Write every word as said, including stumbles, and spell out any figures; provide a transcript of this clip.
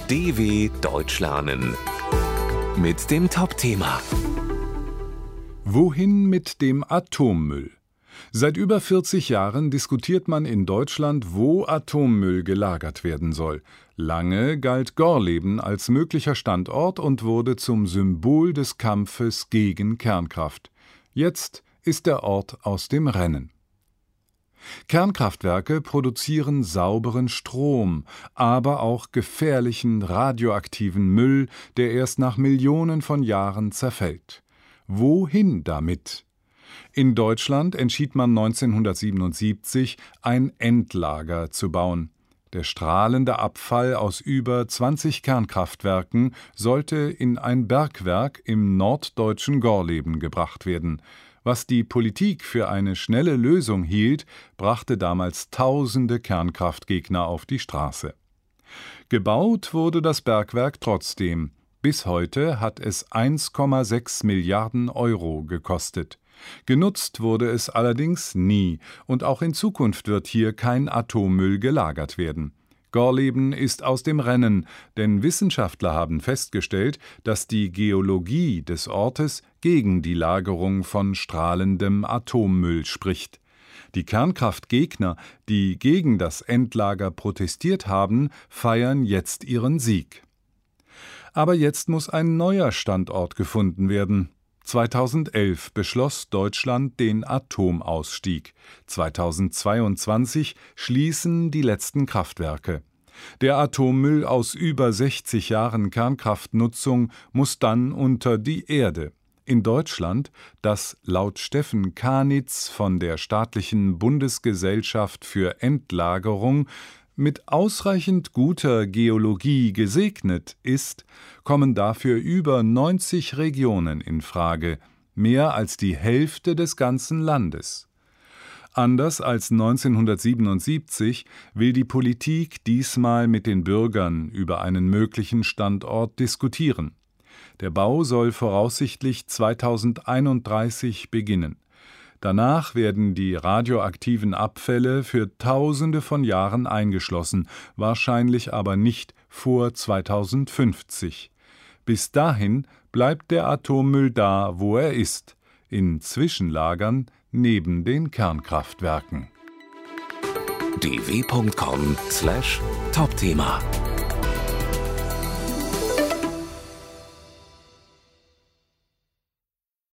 D W Deutsch lernen mit dem Top-Thema: Wohin mit dem Atommüll? Seit über vierzig Jahren diskutiert man in Deutschland, wo Atommüll gelagert werden soll. Lange galt Gorleben als möglicher Standort und wurde zum Symbol des Kampfes gegen Kernkraft. Jetzt ist der Ort aus dem Rennen. Kernkraftwerke produzieren sauberen Strom, aber auch gefährlichen radioaktiven Müll, der erst nach Millionen von Jahren zerfällt. Wohin damit? In Deutschland entschied man neunzehnhundertsiebenundsiebzig, ein Endlager zu bauen. Der strahlende Abfall aus über zwanzig Kernkraftwerken sollte in ein Bergwerk im norddeutschen Gorleben gebracht werden. Was die Politik für eine schnelle Lösung hielt, brachte damals tausende Kernkraftgegner auf die Straße. Gebaut wurde das Bergwerk trotzdem. Bis heute hat es eins Komma sechs Milliarden Euro gekostet. Genutzt wurde es allerdings nie, und auch in Zukunft wird hier kein Atommüll gelagert werden. Gorleben ist aus dem Rennen, denn Wissenschaftler haben festgestellt, dass die Geologie des Ortes gegen die Lagerung von strahlendem Atommüll spricht. Die Kernkraftgegner, die gegen das Endlager protestiert haben, feiern jetzt ihren Sieg. Aber jetzt muss ein neuer Standort gefunden werden. zweitausendelf beschloss Deutschland den Atomausstieg. zweitausendzweiundzwanzig schließen die letzten Kraftwerke. Der Atommüll aus über sechzig Jahren Kernkraftnutzung muss dann unter die Erde. In Deutschland, das laut Steffen Kanitz von der Staatlichen Bundesgesellschaft für Endlagerung mit ausreichend guter Geologie gesegnet ist, kommen dafür über neunzig Regionen in Frage, mehr als die Hälfte des ganzen Landes. Anders als neunzehnhundertsiebenundsiebzig will die Politik diesmal mit den Bürgern über einen möglichen Standort diskutieren. Der Bau soll voraussichtlich zweitausendeinunddreißig beginnen. Danach werden die radioaktiven Abfälle für Tausende von Jahren eingeschlossen, wahrscheinlich aber nicht vor zweitausendfünfzig. Bis dahin bleibt der Atommüll da, wo er ist, in Zwischenlagern neben den Kernkraftwerken. d w punkt com slash Top-Thema